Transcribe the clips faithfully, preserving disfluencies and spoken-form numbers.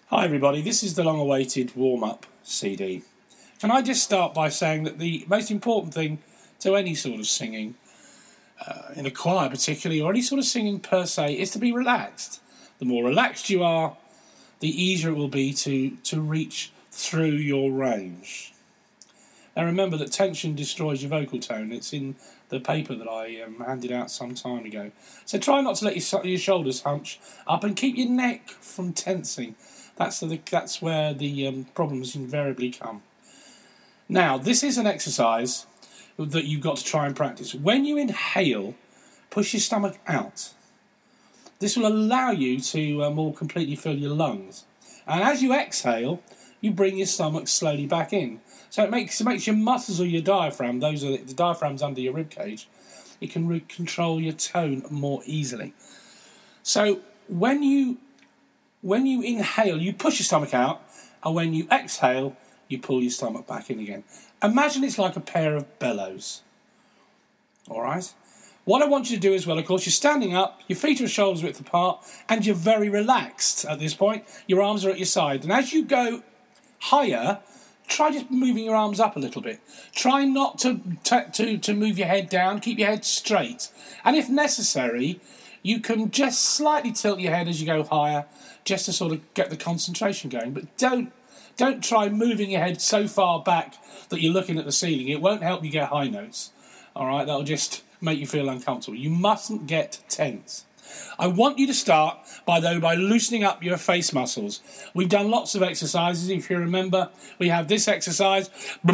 Hi everybody, this is the long-awaited warm-up C D. Can I just start by saying that the most important thing to any sort of singing, uh, in a choir particularly, or any sort of singing per se, is to be relaxed. The more relaxed you are, the easier it will be to, to reach through your range. Now remember that tension destroys your vocal tone. It's in the paper that I um, handed out some time ago. So try not to let your, your shoulders hunch up and keep your neck from tensing. That's the that's where the um, problems invariably come. Now, this is an exercise that you've got to try and practice. When you inhale, push your stomach out. This will allow you to uh, more completely fill your lungs. And as you exhale, you bring your stomach slowly back in. So it makes it makes your muscles or your diaphragm, those are the, the diaphragms under your rib cage, it can re- control your tone more easily. So when you When you inhale, you push your stomach out, and when you exhale, you pull your stomach back in again. Imagine it's like a pair of bellows. All right? What I want you to do as well, of course, you're standing up, your feet are shoulders width apart, and you're very relaxed at this point. Your arms are at your side. And as you go higher, try just moving your arms up a little bit. Try not to, to, to, to move your head down. Keep your head straight. And if necessary, you can just slightly tilt your head as you go higher, just to sort of get the concentration going. But don't don't try moving your head so far back that you're looking at the ceiling. It won't help you get high notes. All right, that'll just make you feel uncomfortable. You mustn't get tense. I want you to start by though by loosening up your face muscles. We've done lots of exercises. If you remember, we have this exercise,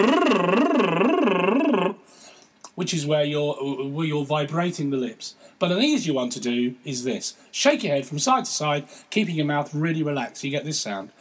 which is where you're where you're vibrating the lips. But an easier one to do is this. Shake your head from side to side, keeping your mouth really relaxed. So you get this sound.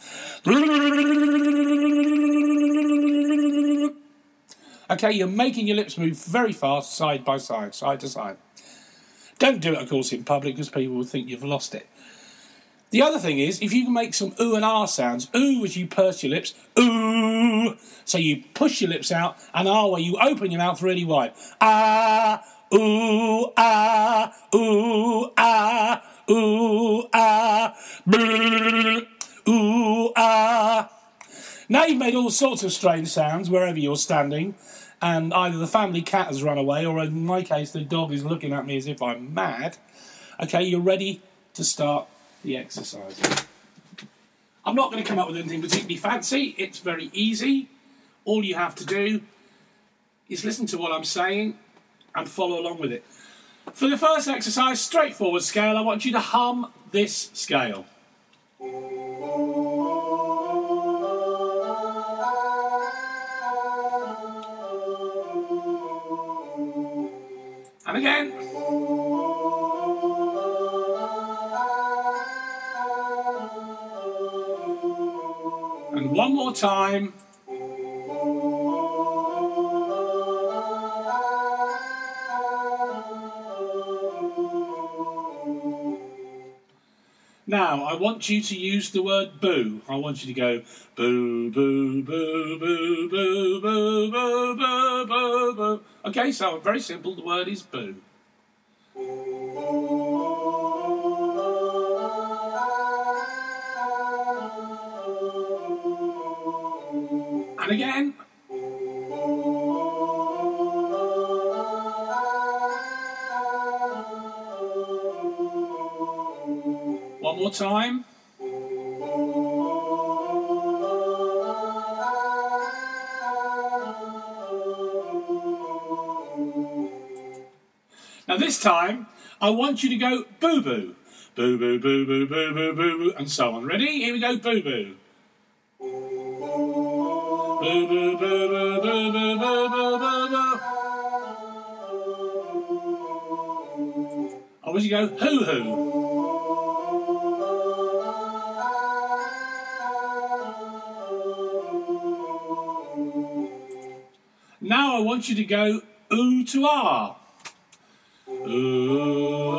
Okay, you're making your lips move very fast, side by side, side to side. Don't do it, of course, in public, because people will think you've lost it. The other thing is, if you can make some ooh and ah sounds, ooh as you purse your lips, ooh, so you push your lips out, and ah where you open your mouth really wide. Ah, ooh, ah, ooh, ah, ooh, ah, brrr, ooh, ah. Now you've made all sorts of strange sounds wherever you're standing, and either the family cat has run away, or in my case, the dog is looking at me as if I'm mad. Okay, you're ready to start the exercise. I'm not going to come up with anything particularly fancy. It's very easy. All you have to do is listen to what I'm saying and follow along with it. For the first exercise, straightforward scale, I want you to hum this scale. And again. And one more time. Now, I want you to use the word boo. I want you to go boo, boo, boo, boo, boo, boo, boo, boo, boo, boo. Okay, so very simple. The word is boo. And again. One more time. Now this time, I want you to go boo-boo. Boo-boo, boo-boo, boo-boo, boo-boo, and so on. Ready? Here we go, boo-boo. Boo-boo, boo-boo, boo-boo, boo-boo, boo-boo. I want you to go hoo-hoo. Now I want you to go ooh to ah. Ooh,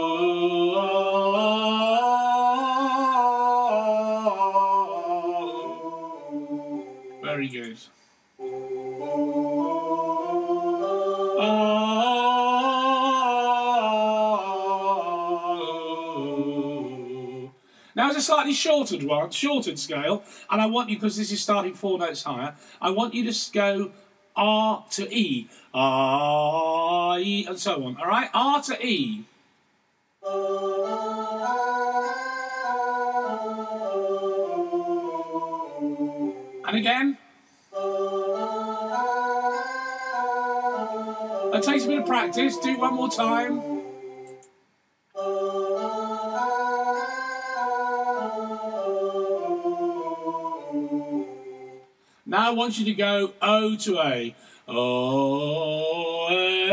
ah. Very good. Ah. Now as a slightly shortened one, shortened scale, and I want you, because this is starting four notes higher, I want you to go R to E, R, E, and so on, all right? R to E. And again. That takes a bit of practice. Do it one more time. Now I want you to go O to A. O,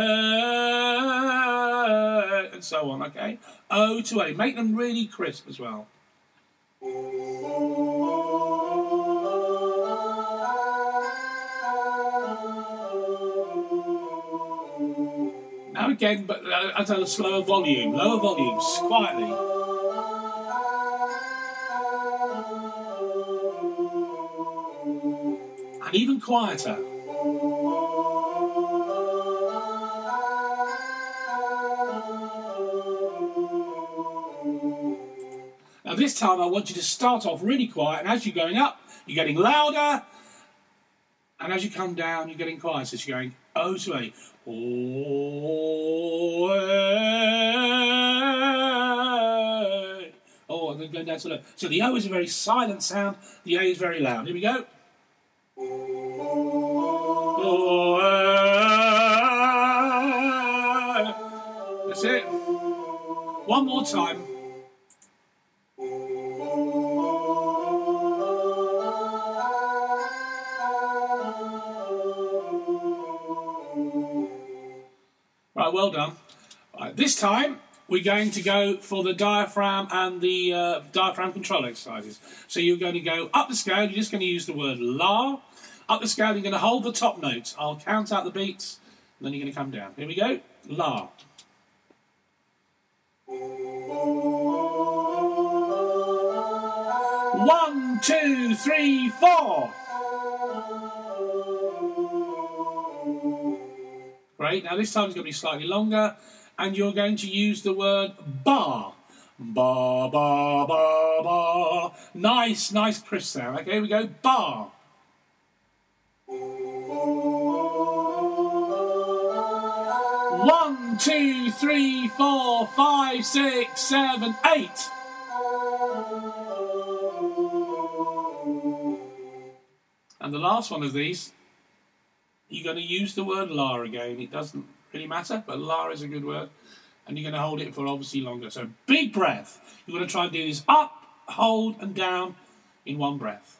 A, and so on, okay? O to A. Make them really crisp as well. Now again, but at a slower volume, lower volumes, quietly. And even quieter. Now this time I want you to start off really quiet, and as you're going up, you're getting louder, and as you come down, you're getting quieter. So you're going O to A. Oh, A. Oh, and then going down to low. So the O is a very silent sound, the A is very loud. Here we go. Oh, A. That's it. One more time. Right, well done. Right, this time we're going to go for the diaphragm and the uh, diaphragm control exercises. So you're going to go up the scale, you're just going to use the word la. Up the scale, you're going to hold the top note. I'll count out the beats, and then you're going to come down. Here we go. La. One, two, three, four. Great. Now this time it's going to be slightly longer, and you're going to use the word bar. Ba, ba, ba, ba. Nice, nice crisp sound. Okay, here we go. Bar. One, two, three, four, five, six, seven, eight. And the last one of these, you're going to use the word la again. It doesn't really matter, but la is a good word. And you're going to hold it for obviously longer. So big breath. You're going to try and do this up, hold, and down in one breath.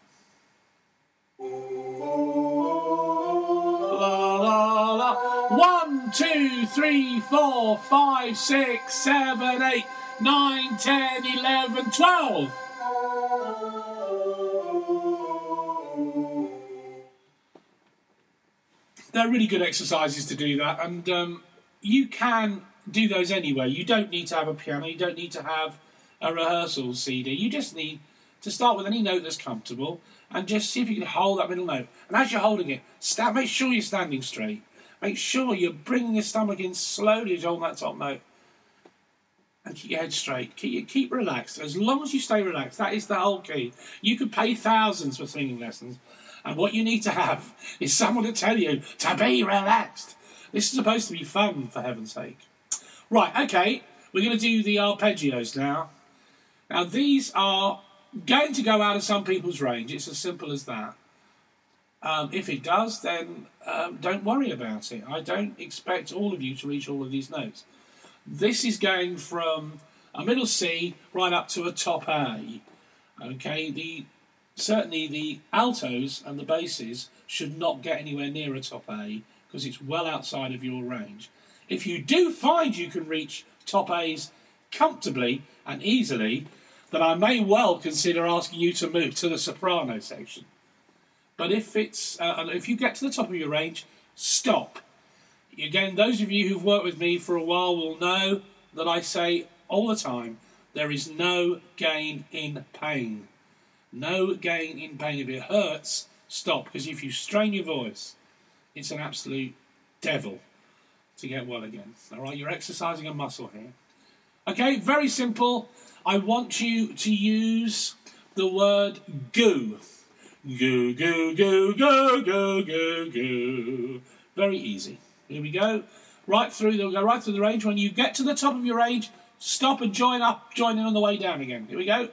La, la, la. One, two, three, four, five, six, seven, eight, nine, ten, eleven, twelve. They're really good exercises to do that, and um, you can do those anyway. You don't need to have a piano, you don't need to have a rehearsal C D. You just need to start with any note that's comfortable and just see if you can hold that middle note. And as you're holding it, stand, make sure you're standing straight. Make sure you're bringing your stomach in slowly as you hold that top note. And keep your head straight. Keep, keep relaxed. As long as you stay relaxed, that is the whole key. You could pay thousands for singing lessons, and what you need to have is someone to tell you to be relaxed. This is supposed to be fun, for heaven's sake. Right, okay, we're going to do the arpeggios now. Now, these are going to go out of some people's range. It's as simple as that. Um, if it does, then um, don't worry about it. I don't expect all of you to reach all of these notes. This is going from a middle C right up to a top A. Okay, the certainly the altos and the basses should not get anywhere near a top A because it's well outside of your range. If you do find you can reach top A's comfortably and easily, then I may well consider asking you to move to the soprano section. But if it's uh, if you get to the top of your range, stop. Again, those of you who've worked with me for a while will know that I say all the time, there is no gain in pain. No gain in pain. If it hurts, stop. Because if you strain your voice, it's an absolute devil to get well again. All right, you're exercising a muscle here. Okay, very simple. I want you to use the word goo. Goo, goo, goo, goo, goo, goo, goo. Very easy. Here we go. Right through, they'll go right through the range. When you get to the top of your range, stop and join up, join in on the way down again. Here we go.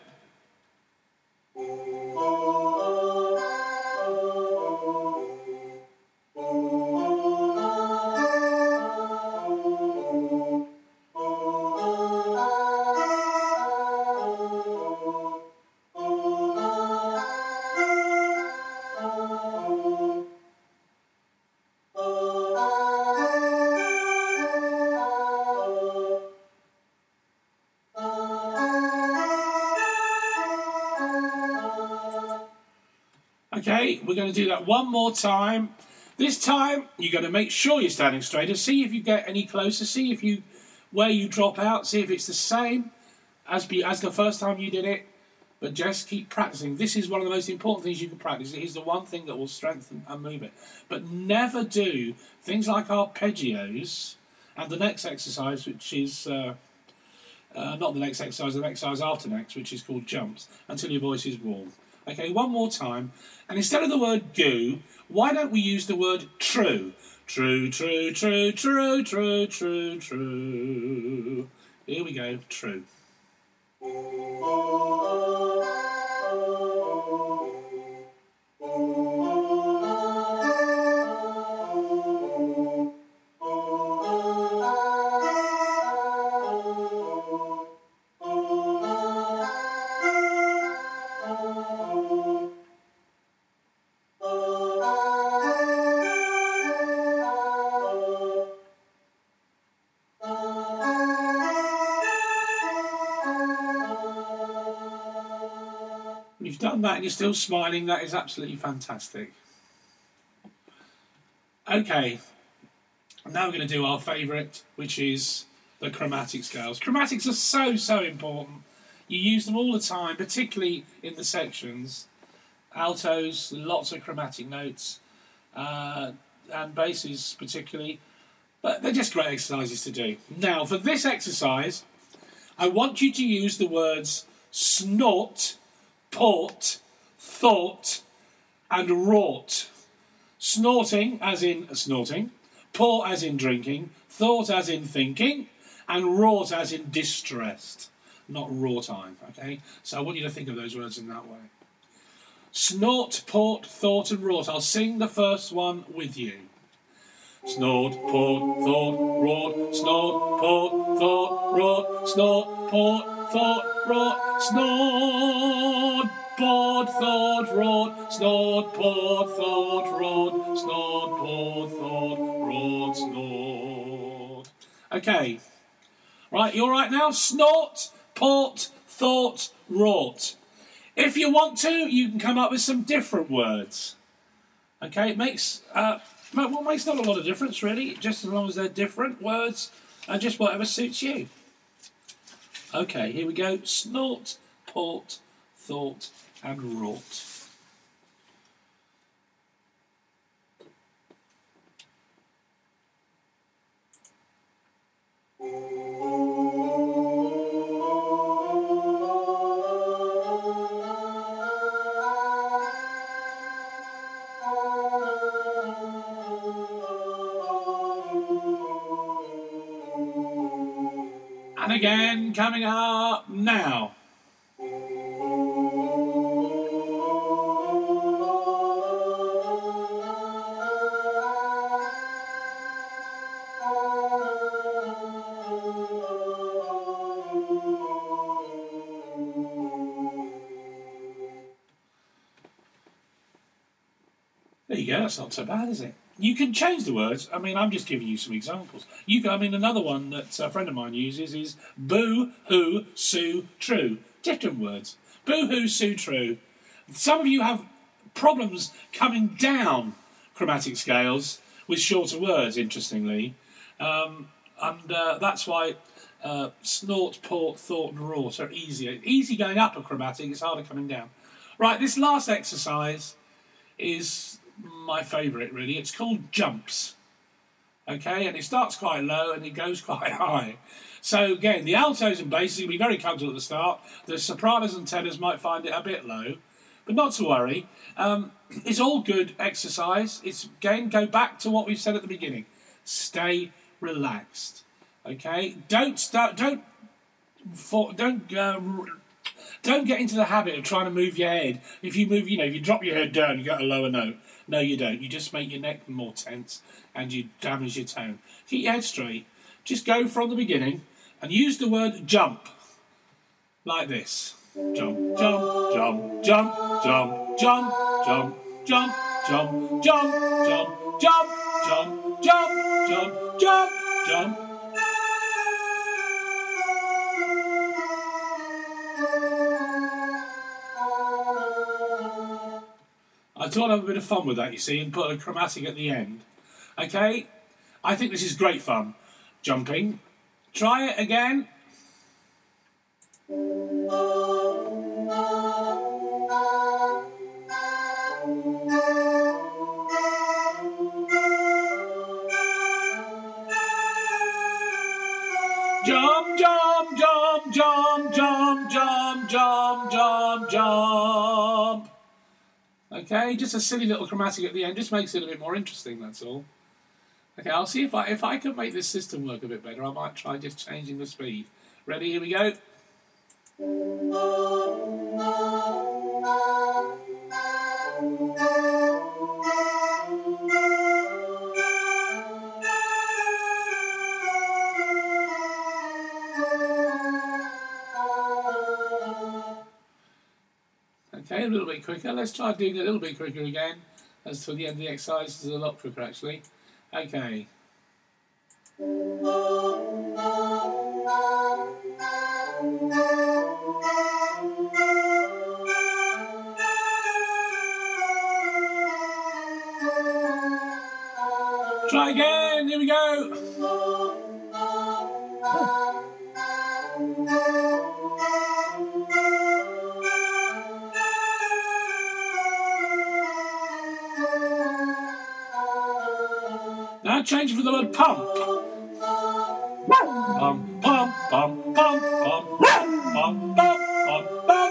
Okay, we're going to do that one more time. This time, you're going to make sure you're standing straighter. See if you get any closer. See if you, where you drop out. See if it's the same as be as the first time you did it. But just keep practicing. This is one of the most important things you can practice. It is the one thing that will strengthen and move it. But never do things like arpeggios and the next exercise, which is uh, uh, not the next exercise, the exercise after next, which is called jumps, until your voice is warm. Okay, one more time. And instead of the word goo, why don't we use the word true? True, true, true, true, true, true, true. Here we go, true. You've done that and you're still smiling. That is absolutely fantastic. Okay, now we're going to do our favourite, which is the chromatic scales. Chromatics are so, so important. You use them all the time, particularly in the sections. Altos, lots of chromatic notes, uh, and basses particularly. But they're just great exercises to do. Now, for this exercise, I want you to use the words snort, port, thought, and wrought. Snorting, as in snorting, port, as in drinking, thought, as in thinking, and wrought, as in distressed. Not raw time, okay? So I want you to think of those words in that way. Snort, port, thought, and wrought. I'll sing the first one with you. Snort, port, thought, wrought, snort, port, thought, wrought, snort, port, thought, wrought, snort, port, thought, wrought, snort, port, thought, wrought, snort, port, thought, wrought, snort. Okay. Right, you all right now? Snort, port, thought, wrought. If you want to, you can come up with some different words. Okay, it makes... Uh, Well, it makes not a lot of difference, really, just as long as they're different words and just whatever suits you. Okay, here we go. Snort, port, thought, and wrought. And again, coming up now. There you go, that's not so bad, is it? You can change the words. I mean, I'm just giving you some examples. You can, I mean, another one that a friend of mine uses is boo, hoo, sue, true. Different words. Boo, hoo, sue, true. Some of you have problems coming down chromatic scales with shorter words, interestingly. Um, and uh, that's why uh, snort, port, thought, and wrought are easier. Easy going up a chromatic, it's harder coming down. Right, this last exercise is my favourite, really. It's called jumps. Okay, and it starts quite low and it goes quite high. So again, the altos and basses will be very comfortable at the start. The sopranos and tenors might find it a bit low, but not to worry. Um, it's all good exercise. It's again, go back to what we've said at the beginning. Stay relaxed. Okay, don't start. Don't for, don't uh, don't get into the habit of trying to move your head. If you move, you know, if you drop your head down, you get a lower note. No, you don't. You just make your neck more tense and you damage your tone. Keep your head straight. Just go from the beginning and use the word jump like this. Jump, jump, jump, jump, jump, jump, jump, jump, jump, jump, jump, jump, jump, jump, jump, jump, jump. I thought I'd have a bit of fun with that, you see, and put a chromatic at the end. Okay? I think this is great fun. Jumping. Try it again. Jump, jump, jump, jump, jump, jump, jump, jump, jump. Okay, just a silly little chromatic at the end, just makes it a bit more interesting, that's all. Okay, I'll see if I if I can make this system work a bit better. I might try just changing the speed. Ready, here we go. Okay, a little bit quicker. Let's try doing it a little bit quicker again. As to the end of the exercise, this is a lot quicker actually. Okay. Try again, here we go. Now change for the word pump. Pump, pump, pump, pump, pump, pump, pump, pump, pump.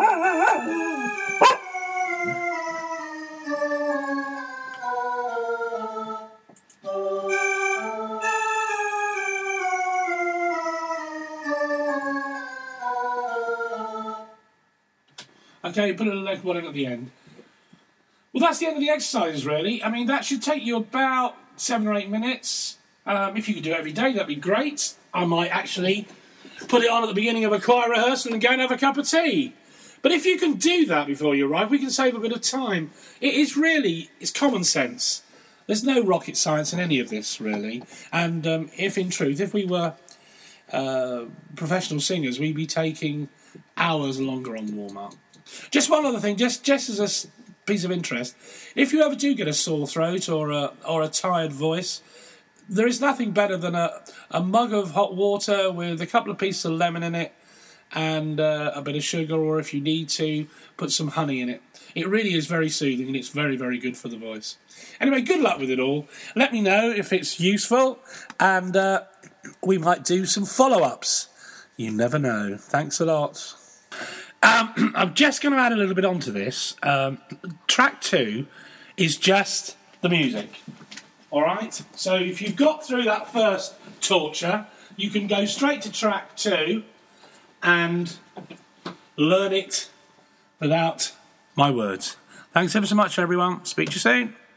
Okay, put a little leg one in at the end. Well, that's the end of the exercises, really. I mean, that should take you about seven or eight minutes. Um, if you could do it every day, that'd be great. I might actually put it on at the beginning of a choir rehearsal and go and have a cup of tea. But if you can do that before you arrive, we can save a bit of time. It is really, it's common sense. There's no rocket science in any of this, really. And um, if, in truth, if we were uh, professional singers, we'd be taking hours longer on warm-up. Just one other thing, just, just as a piece of interest, if you ever do get a sore throat or a, or a tired voice, there is nothing better than a, a mug of hot water with a couple of pieces of lemon in it and uh, a bit of sugar, or if you need to, put some honey in it. It really is very soothing and it's very, very good for the voice. Anyway, good luck with it all. Let me know if it's useful and uh, we might do some follow-ups. You never know. Thanks a lot. Um, I'm just going to add a little bit onto this. Um, track two is just the music. All right? So if you've got through that first torture, you can go straight to track two and learn it without my words. Thanks ever so much, everyone. Speak to you soon.